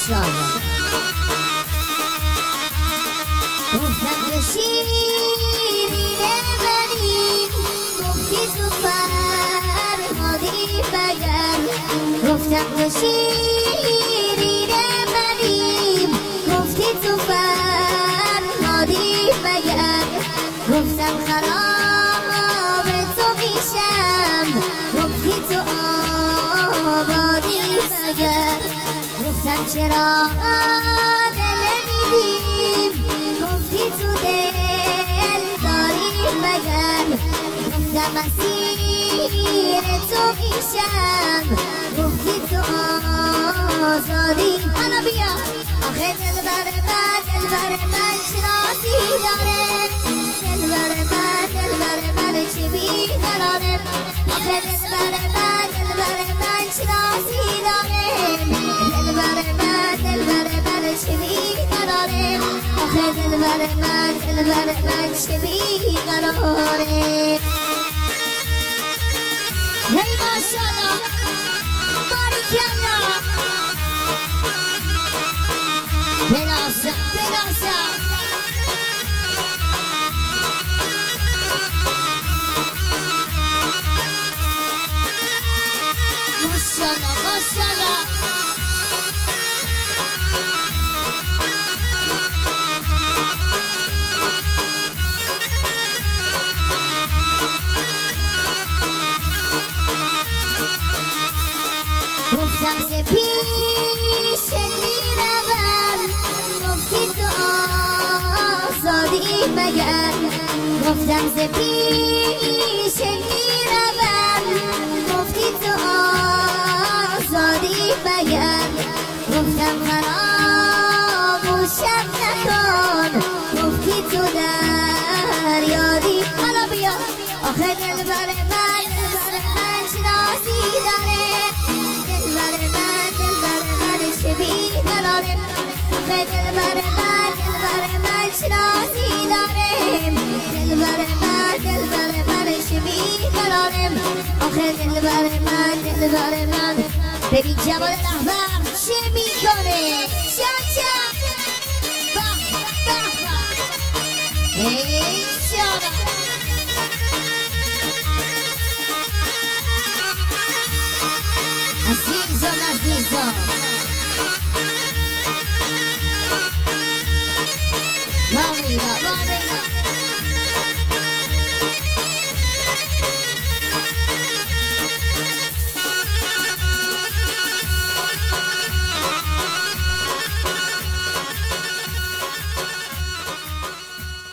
ماشاءالله گفتم که شیرینه منی گفتی تو فرهادی مگر گفتم که شیرینه منی گفتی تو فرهادی مگر گفتم خراب تو میشم گفتی تو آبادی مگر گفتم چرا دل نمیدیم گفتی تو دل داری مگر گفتم اسیر تو میشم گفتی تو آزادی حالا بیا آخه دلبر من شناسی داره دلبر من چه بیقراره آخه دلبر من شناسی داره دلبر من چه بیقراره آخه دلبر من چه بیقراره هی ماشاءالله باریکالله بلاسا ماشاءالله گفتم ز پیش میروم گفتی تو آزادی مگر گفتم ز پیش میروم گفتی تو آزادی مگر گفتم فراموشم نکن گفتی تو دریادی حالا بیا آخه دلبر من شناسی داره دلبر من چه بیقراره آخه دلبر من شناسی داره دلبر من چه بیقراره آخه دلبر من ببین جمال رهبر چه میکنه چا